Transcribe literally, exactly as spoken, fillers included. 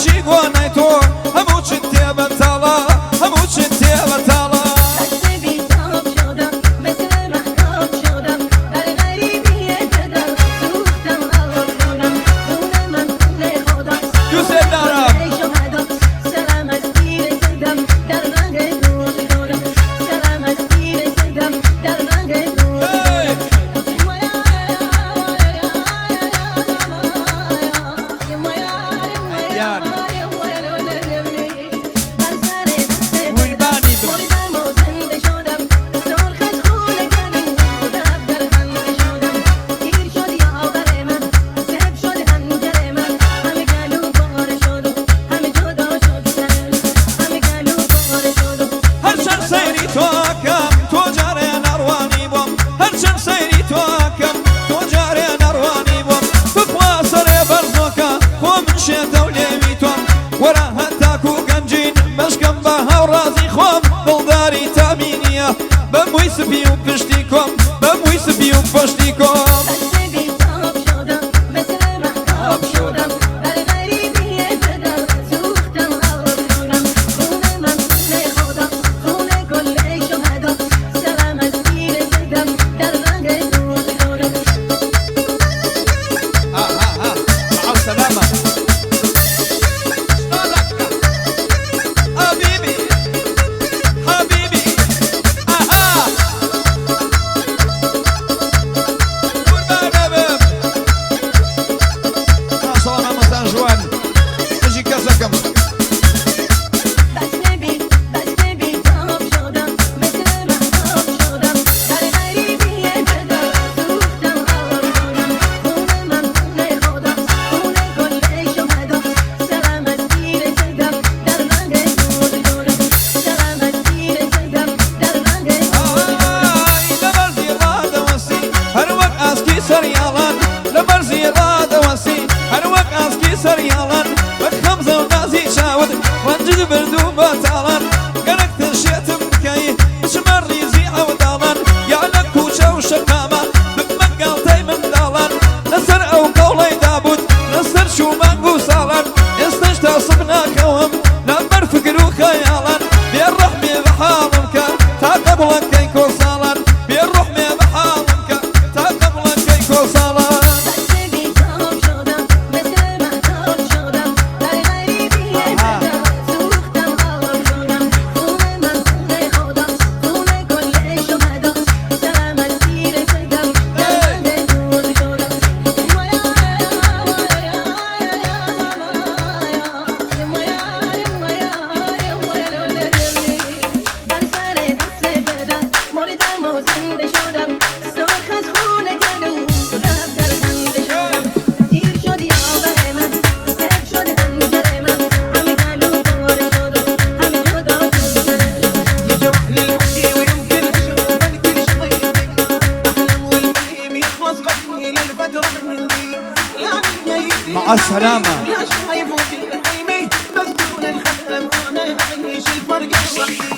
عاشق ونايتو همو چنتي بتالا همو چنتي بتالا بموي سبي وبشتيكم بموي سبي وبشتيكم سريالان لبرزي راد وسي هروك اسكي سريالان بخمزة ونازي شاود وانجد بردو باتالان قرك تنشيت مكاي مشمر ريزي عودالان يعلك كوشة وشكامة بمقالتي من دالان نسر او قولي دابود نسر شو مانقو سالان استشتا صبنا كوهم نمر فكرو خيالان بيروح مي بحالمك تاقبلك كيكو سالان بيروح مي بحالمك تاقبلك كيكو سالان مع السلامة.